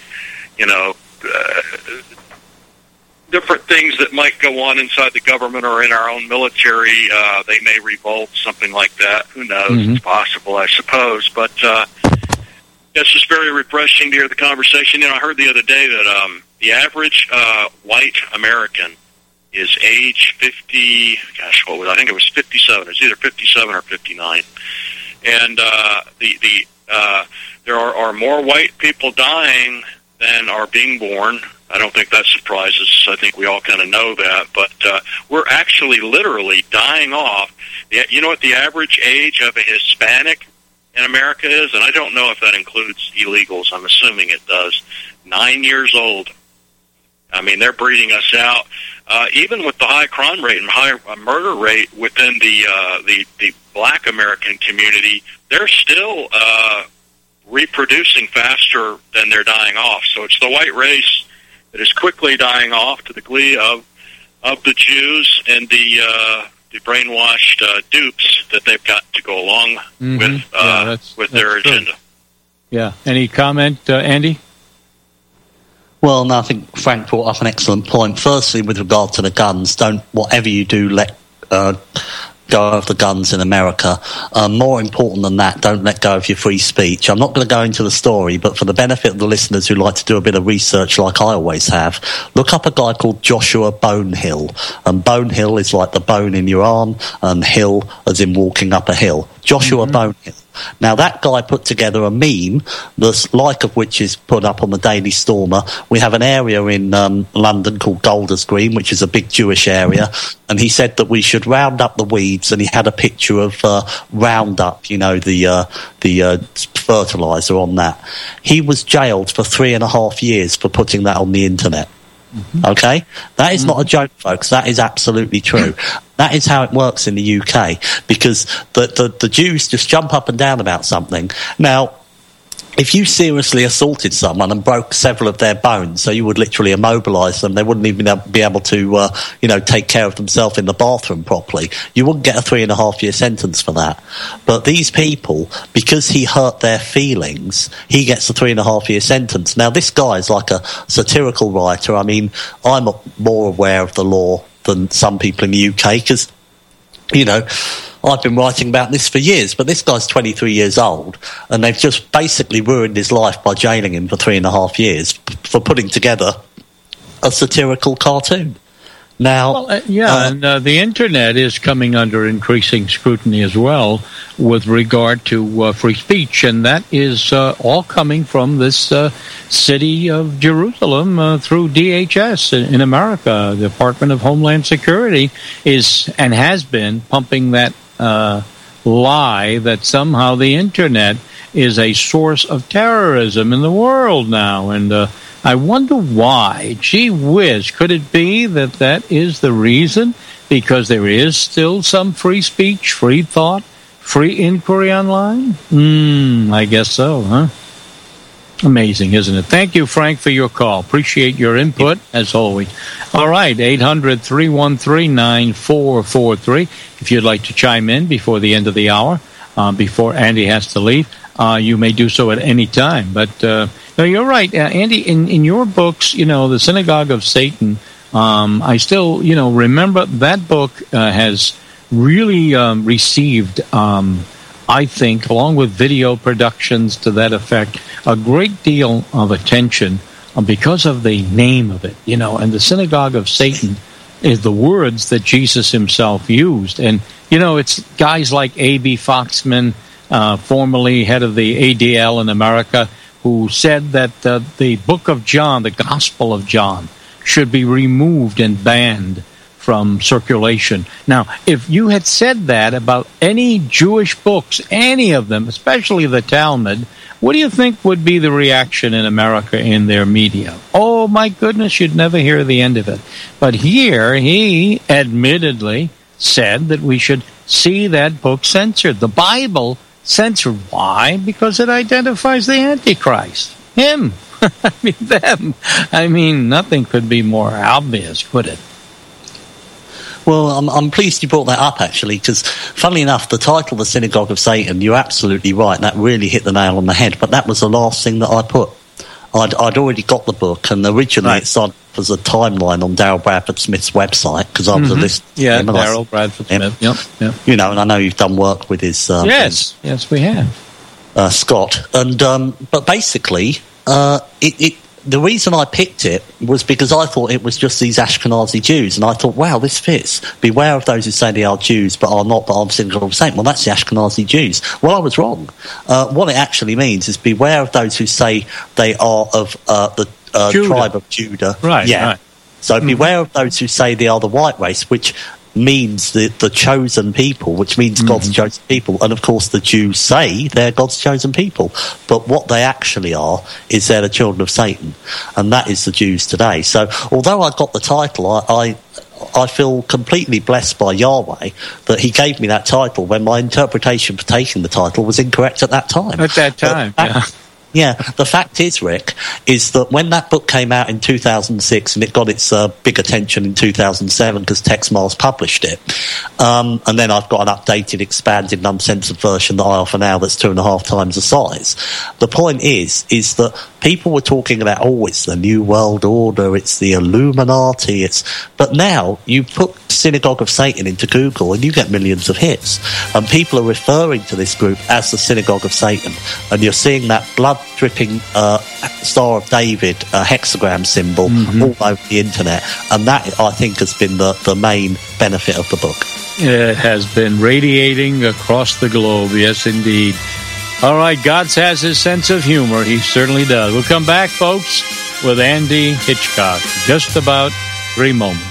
different things that might go on inside the government or in our own military. They may revolt, something like that. Who knows? Mm-hmm. It's possible, I suppose. But it's just very refreshing to hear the conversation. I heard the other day that the average white American is age 50, I think it was 57. It's either 57 or 59. And there are more white people dying than are being born. I don't think that surprises us. I think we all kind of know that. But we're actually literally dying off. You know what the average age of a Hispanic in America is? And I don't know if that includes illegals. I'm assuming it does. 9 years old. I mean, they're breeding us out. Even with the high crime rate and high murder rate within the Black American community, they're still reproducing faster than they're dying off. So it's the white race that is quickly dying off to the glee of the Jews and the brainwashed dupes that they've got to go along with their agenda. Yeah. Any comment, Andy? Well, no, I think Frank brought up an excellent point. Firstly, with regard to the guns, whatever you do, let go of the guns in America. More important than that, don't let go of your free speech. I'm not going to go into the story, but for the benefit of the listeners who like to do a bit of research like I always have, look up a guy called Joshua Bonehill. And Bonehill is like the bone in your arm, and hill as in walking up a hill. Joshua Bonehill. Now, that guy put together a meme, the like of which is put up on the Daily Stormer. We have an area in London called Golders Green, which is a big Jewish area, and he said that we should round up the weeds, and he had a picture of Roundup, you know, the fertilizer on that. He was jailed for 3.5 years for putting that on the internet. Okay? That is not a joke, folks. That is absolutely true. That is how it works in the UK, because the Jews just jump up and down about something. Now, if you seriously assaulted someone and broke several of their bones, so you would literally immobilise them, they wouldn't even be able to, take care of themselves in the bathroom properly, you wouldn't get a 3.5-year sentence for that. But these people, because he hurt their feelings, he gets a 3.5-year sentence. Now, this guy is like a satirical writer. I mean, I'm more aware of the law than some people in the UK, because, you know, I've been writing about this for years, but this guy's 23 years old, and they've just basically ruined his life by jailing him for 3.5 years for putting together a satirical cartoon. Now, and the internet is coming under increasing scrutiny as well with regard to free speech, and that is all coming from this city of Jerusalem through DHS in America. The Department of Homeland Security is and has been pumping that lie that somehow the internet is a source of terrorism in the world now, and I wonder why. Gee whiz, could it be that is the reason? Because there is still some free speech, free thought, free inquiry online? I guess so, huh? Amazing, isn't it? Thank you, Frank, for your call. Appreciate your input, as always. All right, 800-313-9443. If you'd like to chime in before the end of the hour, before Andy has to leave, you may do so at any time. But no, you're right, Andy. In your books, you know, the Synagogue of Satan. I still, remember that book has really received, I think, along with video productions to that effect, a great deal of attention because of the name of it. And the Synagogue of Satan is the words that Jesus himself used, and it's guys like A.B. Foxman, formerly head of the ADL in America, who said that the book of John, the Gospel of John, should be removed and banned from circulation. Now, if you had said that about any Jewish books, any of them, especially the Talmud, what do you think would be the reaction in America in their media? Oh, my goodness, you'd never hear the end of it. But here, he admittedly said that we should see that book censored. The Bible censored. Why? Because it identifies the Antichrist. Him. I mean, them. I mean, nothing could be more obvious, could it? Well, I'm pleased you brought that up, actually, because, funnily enough, the title, The Synagogue of Satan, you're absolutely right. That really hit the nail on the head. But that was the last thing that I put. I'd already got the book, and originally it started as a timeline on Daryl Bradford Smith's website, because I was a listener. Yeah, Daryl Bradford Smith. Yep. And I know you've done work with his... yes, we have. Scott. And but basically, it the reason I picked it was because I thought it was just these Ashkenazi Jews, and I thought, wow, this fits. Beware of those who say they are Jews but are not, but are synagogue of Satan. Well, that's the Ashkenazi Jews. Well, I was wrong. What it actually means is beware of those who say they are of the tribe of Judah. Right. Yeah. Right. So beware of those who say they are the white race, which means the chosen people, which means God's chosen people. And of course the Jews say they're God's chosen people, but what they actually are is they're the children of Satan, and that is the Jews today. So although I got the title, I feel completely blessed by Yahweh that he gave me that title when my interpretation for taking the title was incorrect at that time. At that time, Yeah, the fact is, Rick, is that when that book came out in 2006 and it got its big attention in 2007 because Tex Miles published it, and then I've got an updated, expanded, uncensored version that I offer now that's 2.5 times the size. The point is that people were talking about, it's the New World Order, it's the Illuminati, but now you put Synagogue of Satan into Google and you get millions of hits, and people are referring to this group as the Synagogue of Satan, and you're seeing that blood-dripping Star of David hexagram symbol all over the internet, and that, I think, has been the main benefit of the book. It has been radiating across the globe, yes, indeed. All right, God has his sense of humor. He certainly does. We'll come back, folks, with Andy Hitchcock. Just about 3 moments.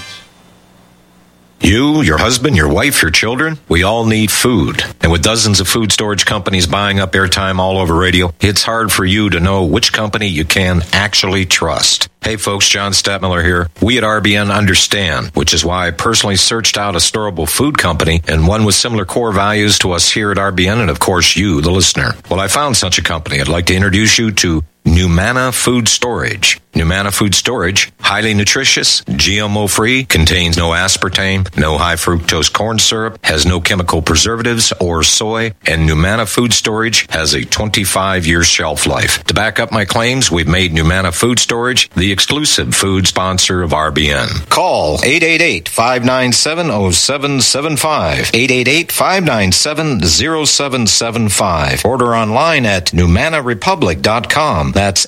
You, your husband, your wife, your children, we all need food. And with dozens of food storage companies buying up airtime all over radio, it's hard for you to know which company you can actually trust. Hey folks, John Stadtmiller here. We at RBN understand, which is why I personally searched out a storable food company and one with similar core values to us here at RBN and of course you, the listener. Well, I found such a company. I'd like to introduce you to Numanna Food Storage. Numanna Food Storage, highly nutritious, GMO-free, contains no aspartame, no high-fructose corn syrup, has no chemical preservatives or soy, and Numanna Food Storage has a 25-year shelf life. To back up my claims, we've made Numanna Food Storage the exclusive food sponsor of RBN. Call 888-597-0775, 888-597-0775. Order online at NumannaRepublic.com. That's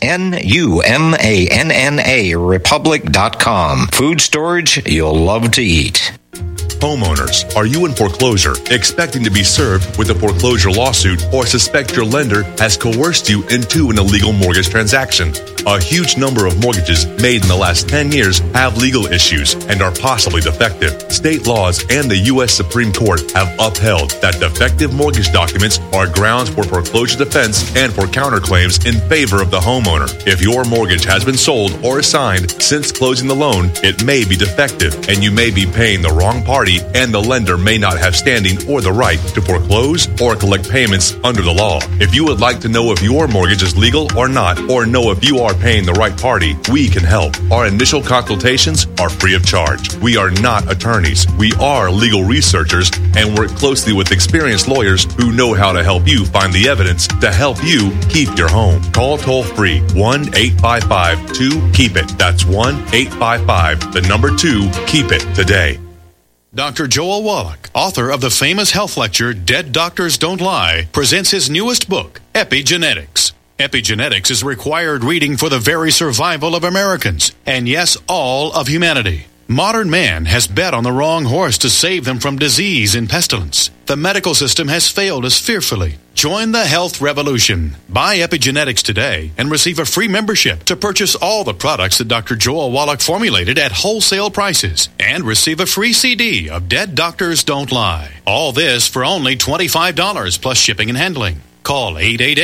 NUMANNA Republic.com. Food storage you'll love to eat. Homeowners, are you in foreclosure, expecting to be served with a foreclosure lawsuit, or suspect your lender has coerced you into an illegal mortgage transaction? A huge number of mortgages made in the last 10 years have legal issues and are possibly defective. State laws and the U.S. Supreme Court have upheld that defective mortgage documents are grounds for foreclosure defense and for counterclaims in favor of the homeowner. If your mortgage has been sold or assigned since closing the loan, it may be defective and you may be paying the wrong party, and the lender may not have standing or the right to foreclose or collect payments under the law. If you would like to know if your mortgage is legal or not, or know if you are paying the right party, we can help. Our initial consultations are free of charge. We are not attorneys. We are legal researchers and work closely with experienced lawyers who know how to help you find the evidence to help you keep your home. Call toll-free 1-855-2-KEEP-IT. That's 1-855-2-KEEP-IT today. Dr. Joel Wallach, author of the famous health lecture Dead Doctors Don't Lie, presents his newest book, Epigenetics. Epigenetics is required reading for the very survival of Americans, and yes, all of humanity. Modern man has bet on the wrong horse to save them from disease and pestilence. The medical system has failed us fearfully. Join the health revolution. Buy Epigenetics today and receive a free membership to purchase all the products that Dr. Joel Wallach formulated at wholesale prices, and receive a free CD of Dead Doctors Don't Lie. All this for only $25 plus shipping and handling. Call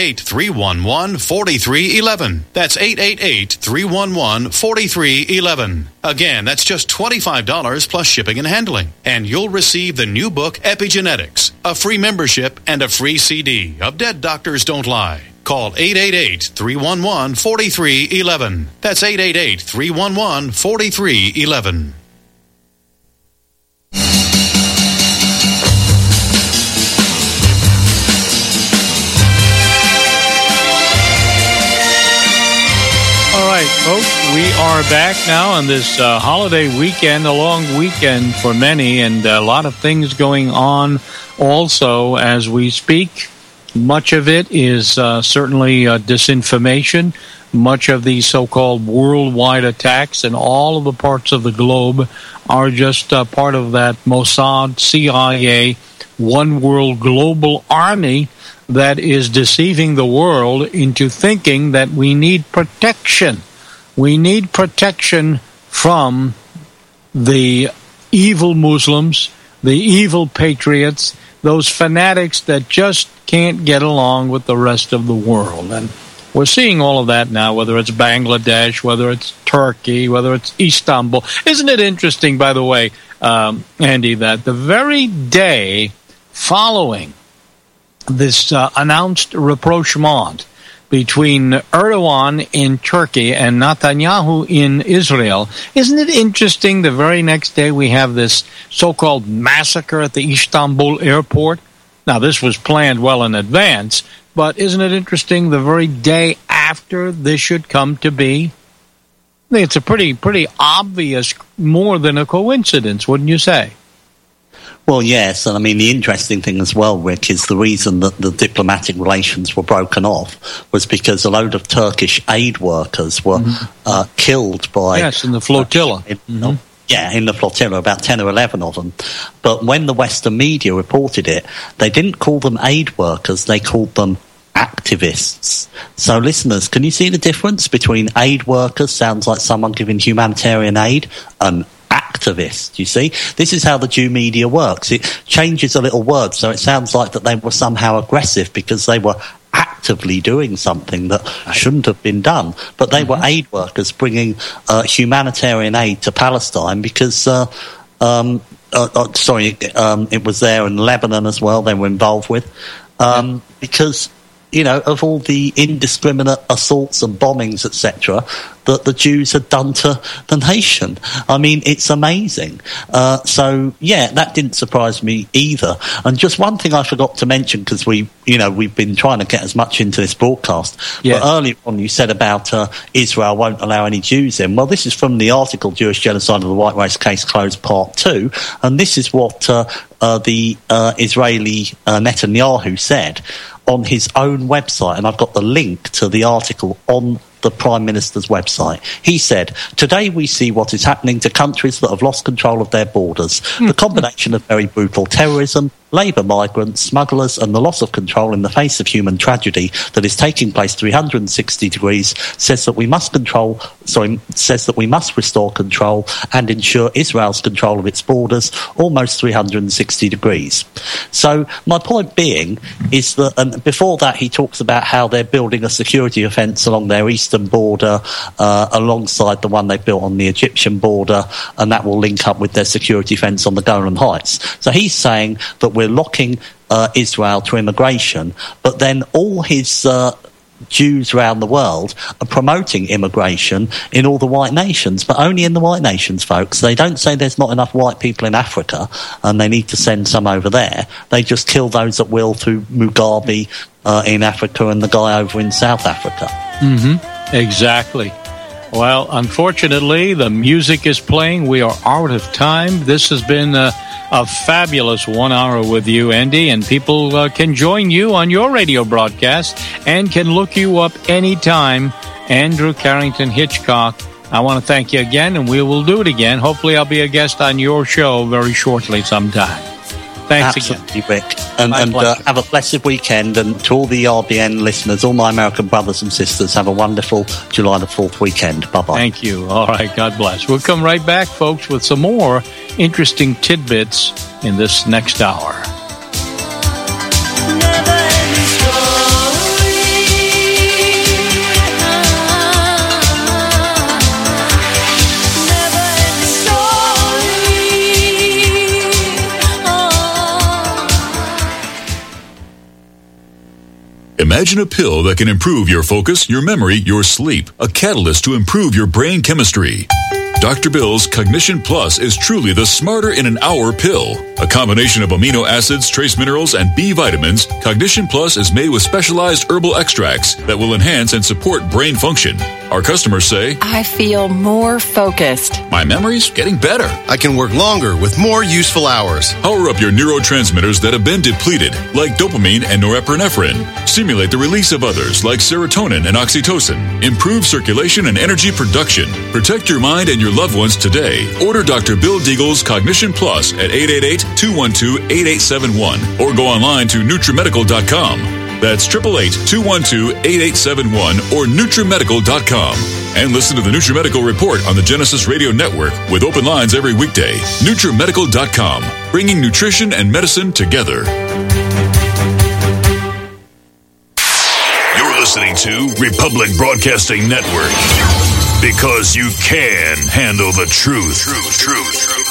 888-311-4311. That's 888-311-4311. Again, that's just $25 plus shipping and handling. And you'll receive the new book, Epigenetics, a free membership, and a free CD of Dead Doctors Don't Lie. Call 888-311-4311. That's 888-311-4311. All right, folks, we are back now on this holiday weekend, a long weekend for many, and a lot of things going on also as we speak. Much of it is certainly disinformation. much of these so-called worldwide attacks in all of the parts of the globe are just part of that Mossad, CIA, one world global army that is deceiving the world into thinking that we need protection. We need protection from the evil Muslims, the evil patriots, those fanatics that just can't get along with the rest of the world. And we're seeing all of that now, whether it's Bangladesh, whether it's Turkey, whether it's Istanbul. Isn't it interesting, by the way, Andy, that the very day following this announced rapprochement between Erdogan in Turkey and Netanyahu in Israel, isn't it interesting the very next day we have this so-called massacre at the Istanbul airport? Now, this was planned well in advance, but isn't it interesting the very day after this should come to be? I think it's a pretty obvious, more than a coincidence, wouldn't you say? Well, yes, and I mean, the interesting thing as well, Rick, is the reason that the diplomatic relations were broken off was because a load of Turkish aid workers were killed by... Yes, in the flotilla. Yeah, in the flotilla, about 10 or 11 of them. But when the Western media reported it, they didn't call them aid workers, they called them activists. So, listeners, can you see the difference between aid workers, sounds like someone giving humanitarian aid, and activist, you see? This is how the Jew media works. It changes a little word, so it sounds like that they were somehow aggressive because they were actively doing something that shouldn't have been done. But they were aid workers bringing humanitarian aid to Palestine because, it was there in Lebanon as well, they were involved with, because, you know, of all the indiscriminate assaults and bombings, etc., that the Jews had done to the nation. I mean, it's amazing. So, yeah, that didn't surprise me either. And just one thing I forgot to mention, because we've been trying to get as much into this broadcast. Yeah. But earlier on you said about Israel won't allow any Jews in. Well, this is from the article Jewish Genocide of the White Race Case Closed Part 2. And this is what the Israeli Netanyahu said on his own website. And I've got the link to the article on the Prime Minister's website. He said, "Today we see what is happening to countries that have lost control of their borders. The combination of very brutal terrorism, labour migrants, smugglers and the loss of control in the face of human tragedy that is taking place 360 degrees says that we must restore control and ensure Israel's control of its borders almost 360 degrees. So my point being is that, and before that he talks about how they're building a security offence along their eastern border alongside the one they built on the Egyptian border, and that will link up with their security fence on the Golan Heights. So he's saying that we're locking Israel to immigration, but then all his Jews around the world are promoting immigration in all the white nations, but only in the white nations, folks. They don't say there's not enough white people in Africa and they need to send some over there. They just kill those at will through Mugabe in Africa and the guy over in South Africa. Exactly. Well, unfortunately, the music is playing. We are out of time. This has been a fabulous 1 hour with you, Andy, and people can join you on your radio broadcast and can look you up anytime. Andrew Carrington Hitchcock. I want to thank you again, and we will do it again. Hopefully I'll be a guest on your show very shortly sometime. Thanks Absolutely, again. Rick. And have a blessed weekend. And to all the RBN listeners, all my American brothers and sisters, have a wonderful July the 4th weekend. Bye-bye. Thank you. All right. God bless. We'll come right back, folks, with some more interesting tidbits in this next hour. Imagine a pill that can improve your focus, your memory, your sleep. A catalyst to improve your brain chemistry. Dr. Bill's Cognition Plus is truly the smarter in an hour pill. A combination of amino acids, trace minerals, and B vitamins, Cognition Plus is made with specialized herbal extracts that will enhance and support brain function. Our customers say, I feel more focused. my memory's getting better. I can work longer with more useful hours. Power up your neurotransmitters that have been depleted, like dopamine and norepinephrine. Stimulate the release of others, like serotonin and oxytocin. Improve circulation and energy production. Protect your mind and your loved ones today. Order Dr. Bill Deagle's Cognition Plus at 888-212-8871 or go online to NutriMedical.com. That's 888-212-8871 or NutriMedical.com. And listen to the NutriMedical Report on the Genesis Radio Network with open lines every weekday. NutriMedical.com, bringing nutrition and medicine together. You're listening to Republic Broadcasting Network because you can handle the truth.